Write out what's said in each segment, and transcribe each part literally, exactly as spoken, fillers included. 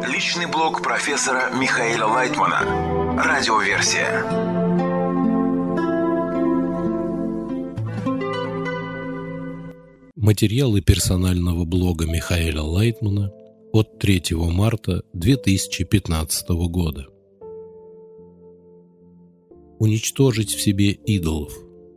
Личный блог профессора Михаила Лайтмана. Радиоверсия. Материалы персонального блога Михаила Лайтмана от третьего марта две тысячи пятнадцатого года. Уничтожить в себе идолов.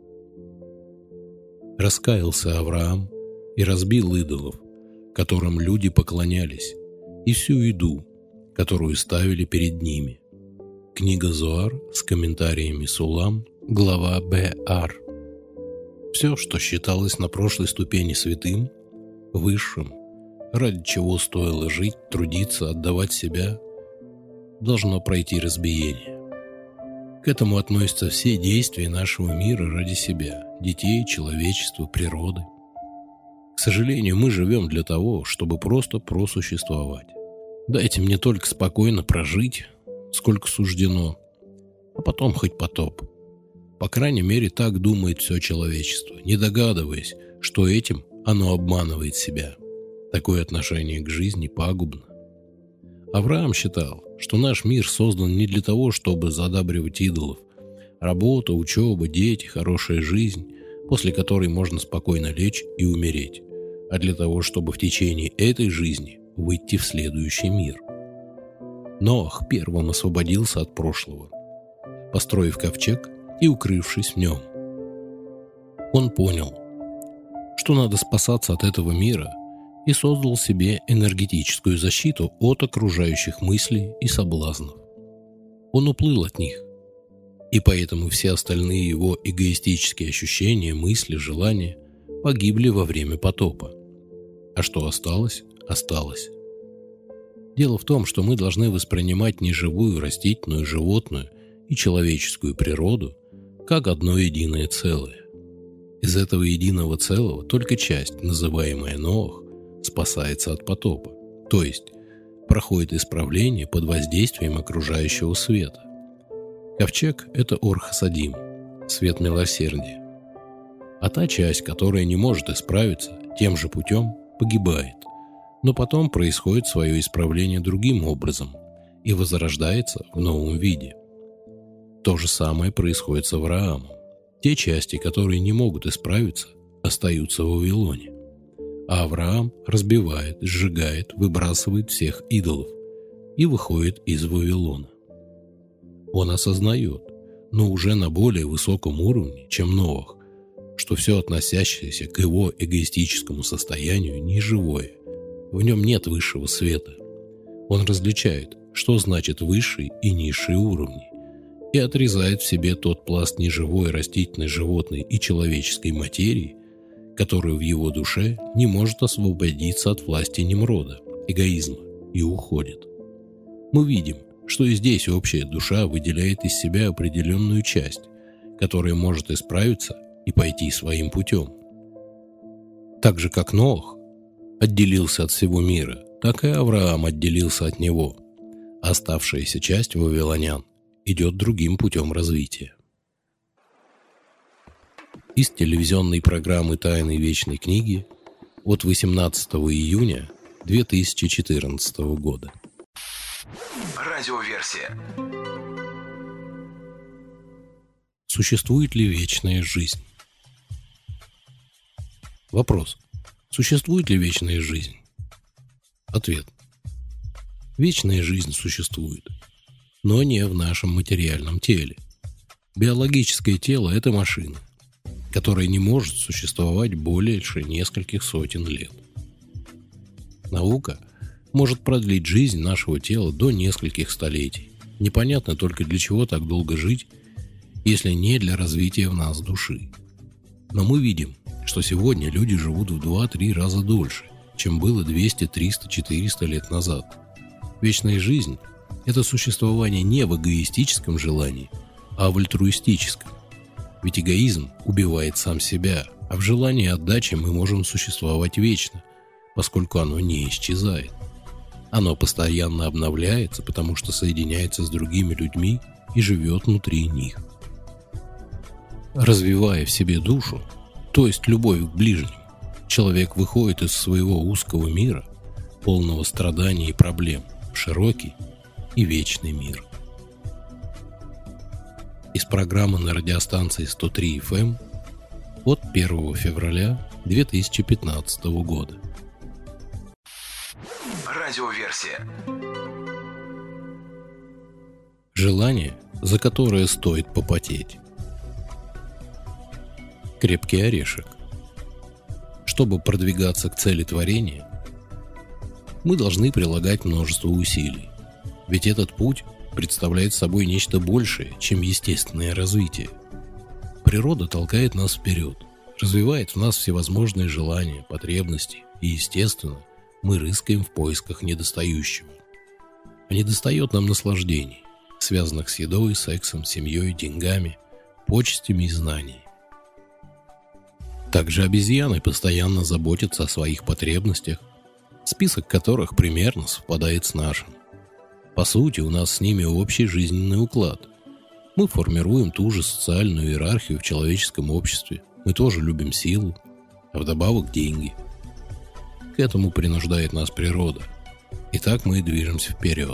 Раскаялся Авраам и разбил идолов, которым люди поклонялись, и всю еду, которую ставили перед ними. Книга Зоар с комментариями Сулам, глава Б-Ар. Все, что считалось на прошлой ступени святым, высшим, ради чего стоило жить, трудиться, отдавать себя, должно пройти разбиение. К этому относятся все действия нашего мира ради себя, детей, человечества, природы. К сожалению, мы живем для того, чтобы просто просуществовать. Дайте мне только спокойно прожить, сколько суждено, а потом хоть потоп. По крайней мере, так думает все человечество, не догадываясь, что этим оно обманывает себя. Такое отношение к жизни пагубно. Авраам считал, что наш мир создан не для того, чтобы задабривать идолов. Работа, учеба, дети, хорошая жизнь, после которой можно спокойно лечь и умереть, а для того, чтобы в течение этой жизни выйти в следующий мир. Ноах первым освободился от прошлого, построив ковчег и укрывшись в нем. Он понял, что надо спасаться от этого мира, и создал себе энергетическую защиту от окружающих мыслей и соблазнов. Он уплыл от них, и поэтому все остальные его эгоистические ощущения, мысли, желания погибли во время потопа. А что осталось, осталось. Дело в том, что мы должны воспринимать неживую, растительную, животную и человеческую природу как одно единое целое. Из этого единого целого только часть, называемая Ноах, спасается от потопа, то есть проходит исправление под воздействием окружающего света. Ковчег – это Ор-Хасадим, свет милосердия. А та часть, которая не может исправиться тем же путем, погибает, но потом происходит свое исправление другим образом и возрождается в новом виде. То же самое происходит с Авраамом. Те части, которые не могут исправиться, остаются в Вавилоне. А Авраам разбивает, сжигает, выбрасывает всех идолов и выходит из Вавилона. Он осознает, но уже на более высоком уровне, чем Ноах, что все относящееся к его эгоистическому состоянию неживое, в нем нет высшего света. Он различает, что значит высший и низший уровни, и отрезает в себе тот пласт неживой, растительной, животной и человеческой материи, который в его душе не может освободиться от власти Немрода, эгоизма, и уходит. Мы видим, что и здесь общая душа выделяет из себя определенную часть, которая может исправиться и пойти своим путем. Так же, как Ноах отделился от всего мира, так и Авраам отделился от него. Оставшаяся часть вавилонян идет другим путем развития. Из телевизионной программы «Тайны вечной книги» от восемнадцатого июня две тысячи четырнадцатого года. Радиоверсия. Существует ли вечная жизнь? Вопрос. Существует ли вечная жизнь? Ответ. Вечная жизнь существует, но не в нашем материальном теле. Биологическое тело – это машина, которая не может существовать больше нескольких сотен лет. Наука может продлить жизнь нашего тела до нескольких столетий. Непонятно только, для чего так долго жить, если не для развития в нас души. Но мы видим, что сегодня люди живут в два-три раза дольше, чем было двести, триста, четыреста лет назад. Вечная жизнь – это существование не в эгоистическом желании, а в альтруистическом. Ведь эгоизм убивает сам себя, а в желании отдачи мы можем существовать вечно, поскольку оно не исчезает. Оно постоянно обновляется, потому что соединяется с другими людьми и живет внутри них. Развивая в себе душу, то есть любовь к ближним, человек выходит из своего узкого мира, полного страданий и проблем, в широкий и вечный мир. Из программы на радиостанции сто три эф эм от первого февраля две тысячи пятнадцатого года. Радиоверсия. Желание, за которое стоит попотеть. Крепкий орешек. Чтобы продвигаться к цели творения, мы должны прилагать множество усилий. Ведь этот путь представляет собой нечто большее, чем естественное развитие. Природа толкает нас вперед, развивает в нас всевозможные желания, потребности, и, естественно, мы рыскаем в поисках недостающего. А недостает нам наслаждений, связанных с едой, сексом, семьей, деньгами, почестями и знаниями. Также обезьяны постоянно заботятся о своих потребностях, список которых примерно совпадает с нашим. По сути, у нас с ними общий жизненный уклад. Мы формируем ту же социальную иерархию в человеческом обществе. Мы тоже любим силу, а вдобавок деньги. К этому принуждает нас природа. И так мы и движемся вперед.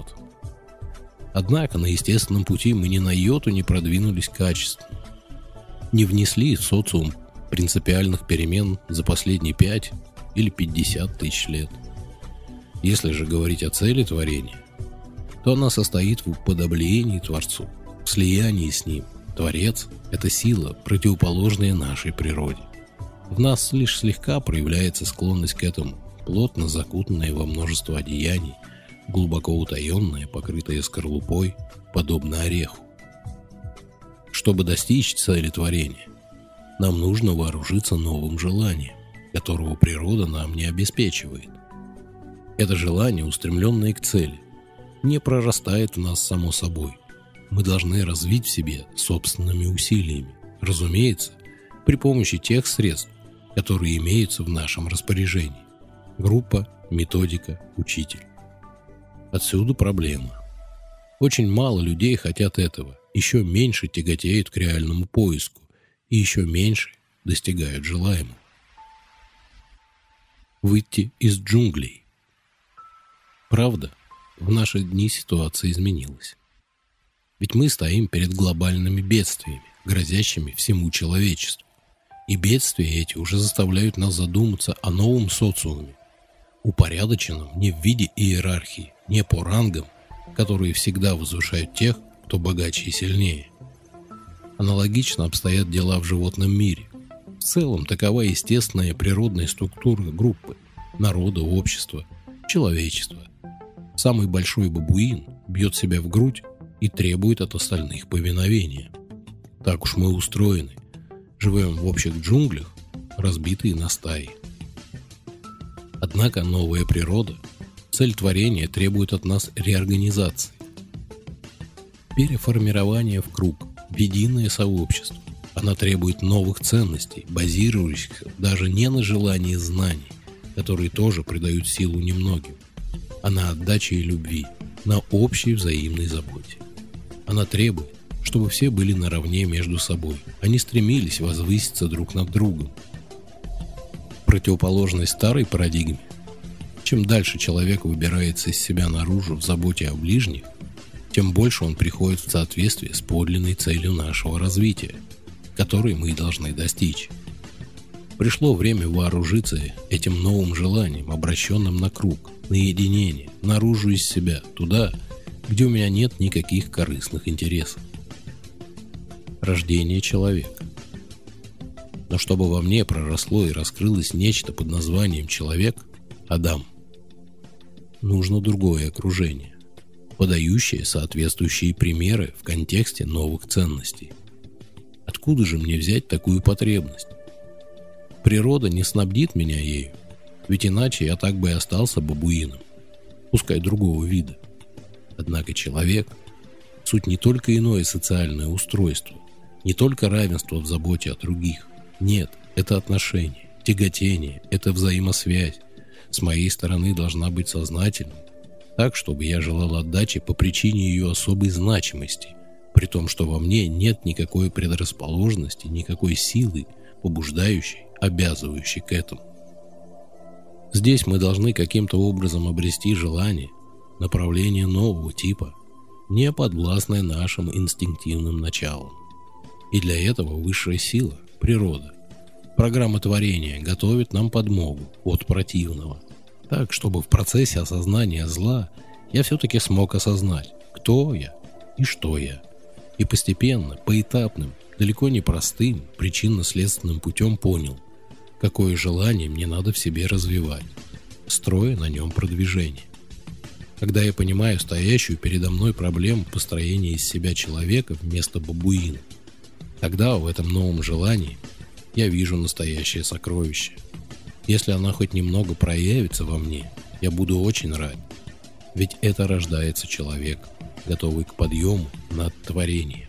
Однако на естественном пути мы ни на йоту не продвинулись качественно. Не внесли в социум принципиальных перемен за последние пять или пятьдесят тысяч лет. Если же говорить о цели творения, то она состоит в уподоблении Творцу, в слиянии с Ним. Творец – это сила, противоположная нашей природе. В нас лишь слегка проявляется склонность к этому, плотно закутанная во множество одеяний, глубоко утаенная, покрытая скорлупой, подобно ореху. Чтобы достичь цели творения, нам нужно вооружиться новым желанием, которого природа нам не обеспечивает. Это желание, устремленное к цели, не прорастает в нас само собой. Мы должны развить в себе собственными усилиями, разумеется, при помощи тех средств, которые имеются в нашем распоряжении. Группа, методика, учитель. Отсюда проблема. Очень мало людей хотят этого, еще меньше тяготеют к реальному поиску и еще меньше достигают желаемого. Выйти из джунглей. Правда, в наши дни ситуация изменилась. Ведь мы стоим перед глобальными бедствиями, грозящими всему человечеству. И бедствия эти уже заставляют нас задуматься о новом социуме, упорядоченном не в виде иерархии, не по рангам, которые всегда возвышают тех, кто богаче и сильнее. Аналогично обстоят дела в животном мире. В целом, такова естественная природная структура группы, народа, общества, человечества. Самый большой бабуин бьет себя в грудь и требует от остальных повиновения. Так уж мы устроены. Живем в общих джунглях, разбитые на стаи. Однако новая природа, цель творения требует от нас реорганизации. Переформирования в круг, в единое сообщество. Она требует новых ценностей, базирующихся даже не на желании знаний, которые тоже придают силу немногим, а на отдаче и любви, на общей взаимной заботе. Она требует, чтобы все были наравне между собой, они стремились возвыситься друг над другом. Противоположность старой парадигме. Чем дальше человек выбирается из себя наружу в заботе о ближних, тем больше он приходит в соответствие с подлинной целью нашего развития, которой мы должны достичь. Пришло время вооружиться этим новым желанием, обращенным на круг, на единение, наружу из себя, туда, где у меня нет никаких корыстных интересов. Рождение человека. Но чтобы во мне проросло и раскрылось нечто под названием человек, Адам, нужно другое окружение, подающее соответствующие примеры в контексте новых ценностей. Откуда же мне взять такую потребность? Природа не снабдит меня ею, ведь иначе я так бы и остался бабуином, пускай другого вида. Однако человек – суть не только иное социальное устройство, не только равенство в заботе о других. Нет, это отношение, тяготение, это взаимосвязь. С моей стороны должна быть сознательной, так, чтобы я желал отдачи по причине ее особой значимости, при том, что во мне нет никакой предрасположенности, никакой силы, побуждающей, обязывающей к этому. Здесь мы должны каким-то образом обрести желание, направление нового типа, не подвластное нашим инстинктивным началам. И для этого высшая сила, природа, программа творения готовит нам подмогу от противного. Так, чтобы в процессе осознания зла я все-таки смог осознать, кто я и что я. И постепенно, поэтапным, далеко не простым, причинно-следственным путем понял, какое желание мне надо в себе развивать, строя на нем продвижение. Когда я понимаю стоящую передо мной проблему построения из себя человека вместо бабуина, тогда в этом новом желании я вижу настоящее сокровище. Если она хоть немного проявится во мне, я буду очень рад. Ведь это рождается человек, готовый к подъему над творением.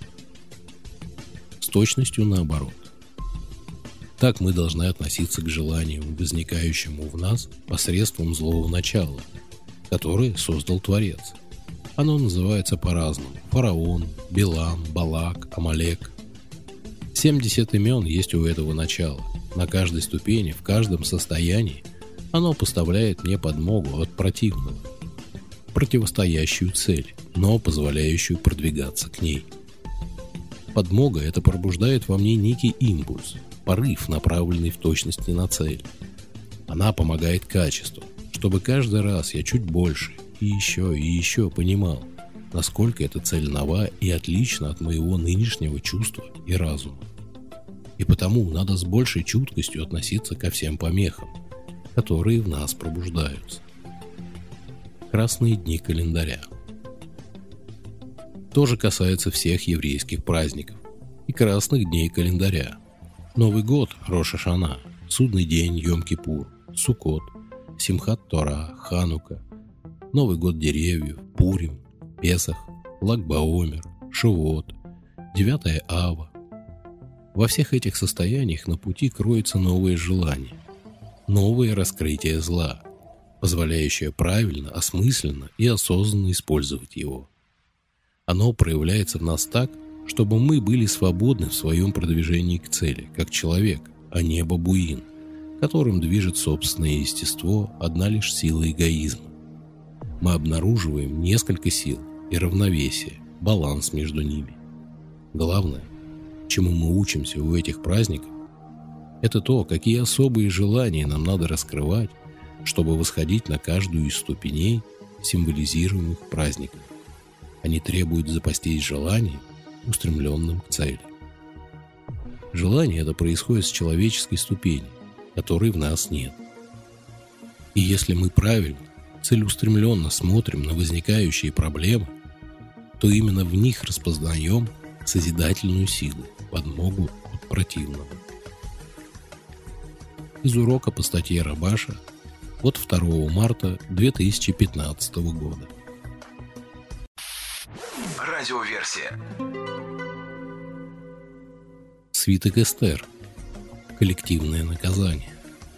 С точностью наоборот. Так мы должны относиться к желанию, возникающему в нас посредством злого начала, которое создал Творец. Оно называется по-разному: фараон, Билам, Балак, Амалек. семьдесят имен есть у этого начала. На каждой ступени, в каждом состоянии оно поставляет мне подмогу от противного, противостоящую цель, но позволяющую продвигаться к ней. Подмога это пробуждает во мне некий импульс, порыв, направленный в точности на цель. Она помогает качеству, чтобы каждый раз я чуть больше и еще и еще понимал, насколько эта цель нова и отлична от моего нынешнего чувства и разума. И потому надо с большей чуткостью относиться ко всем помехам, которые в нас пробуждаются. Красные дни календаря. Тоже касается всех еврейских праздников и красных дней календаря. Новый год – Рош ха-Шана, Судный день Йом-Кипур, Суккот, Симхат-Тора, Ханука, Новый год деревьев, Пурим, Песах, Lag-Баомер, Шавуот, девятое Ава. Во всех этих состояниях на пути кроется новое желание, новое раскрытие зла, позволяющее правильно, осмысленно и осознанно использовать его. Оно проявляется в нас так, чтобы мы были свободны в своем продвижении к цели, как человек, а не бабуин, которым движет собственное естество одна лишь сила эгоизма. Мы обнаруживаем несколько сил и равновесие, баланс между ними. Главное, чему мы учимся у этих праздников, это то, какие особые желания нам надо раскрывать, чтобы восходить на каждую из ступеней, символизируемых праздником. Они требуют запастись желанием, устремленным к цели. Желание это происходит с человеческой ступени, которой в нас нет. И если мы правильно, целеустремленно смотрим на возникающие проблемы, то именно в них распознаем созидательную силу, подмогу от противного. Из урока по статье Рабаша от второго марта две тысячи пятнадцатого года. Радиоверсия. Свиток Эстер. Коллективное наказание.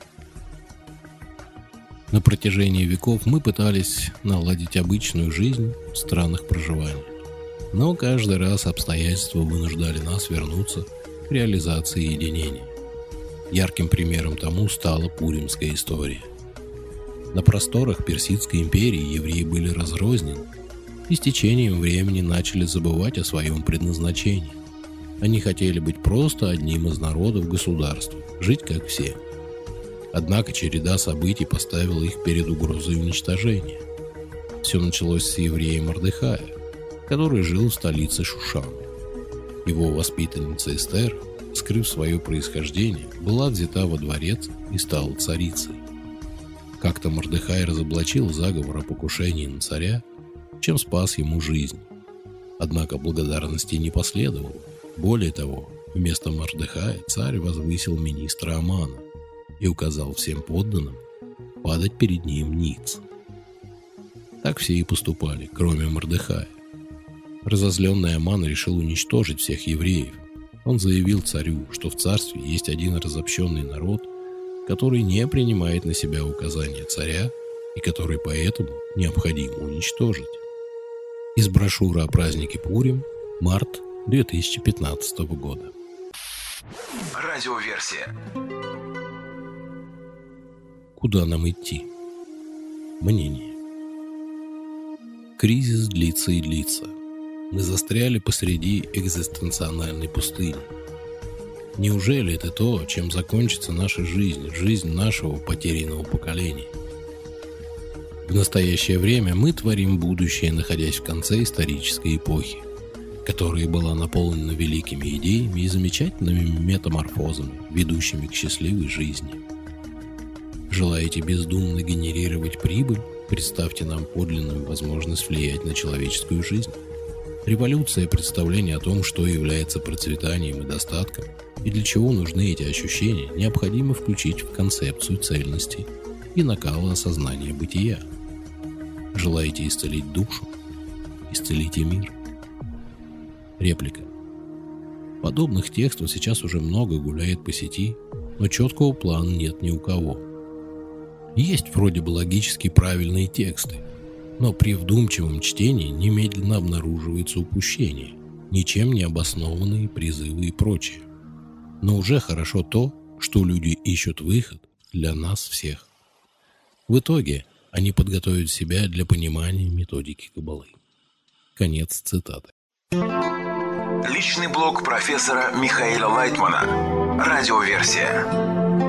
На протяжении веков мы пытались наладить обычную жизнь в странах проживания. Но каждый раз обстоятельства вынуждали нас вернуться к реализации единения. Ярким примером тому стала пуримская история. На просторах Персидской империи евреи были разрознены и с течением времени начали забывать о своем предназначении. Они хотели быть просто одним из народов государства, жить как все. Однако череда событий поставила их перед угрозой уничтожения. Все началось с еврея Мордехая, который жил в столице Шушан. Его воспитанница Эстер, скрыв свое происхождение, была взята во дворец и стала царицей. Как-то Мордехай разоблачил заговор о покушении на царя, чем спас ему жизнь. Однако благодарности не последовало. Более того, вместо Мордехая царь возвысил министра Амана и указал всем подданным падать перед ним ниц. Так все и поступали, кроме Мордехая. Разозленный Аман решил уничтожить всех евреев. Он заявил царю, что в царстве есть один разобщенный народ, который не принимает на себя указания царя и который поэтому необходимо уничтожить. Из брошюры о празднике Пурим, март две тысячи пятнадцатого года. Радиоверсия. Куда нам идти? Мнение. Кризис длится и длится. Мы застряли посреди экзистенциональной пустыни. Неужели это то, чем закончится наша жизнь, жизнь нашего потерянного поколения? В настоящее время мы творим будущее, находясь в конце исторической эпохи, которая была наполнена великими идеями и замечательными метаморфозами, ведущими к счастливой жизни. Желаете бездумно генерировать прибыль? Представьте нам подлинную возможность влиять на человеческую жизнь. Революция представления о том, что является процветанием и достатком, и для чего нужны эти ощущения, необходимо включить в концепцию цельности и накала осознания бытия. Желаете исцелить душу? Исцелите мир. Реплика. Подобных текстов сейчас уже много гуляет по сети, но четкого плана нет ни у кого. Есть вроде бы логически правильные тексты, но при вдумчивом чтении немедленно обнаруживается упущение, ничем не обоснованные призывы и прочее. Но уже хорошо то, что люди ищут выход для нас всех. В итоге они подготовят себя для понимания методики Каббалы. Конец цитаты. Личный блог профессора Михаила Лайтмана. Радиоверсия.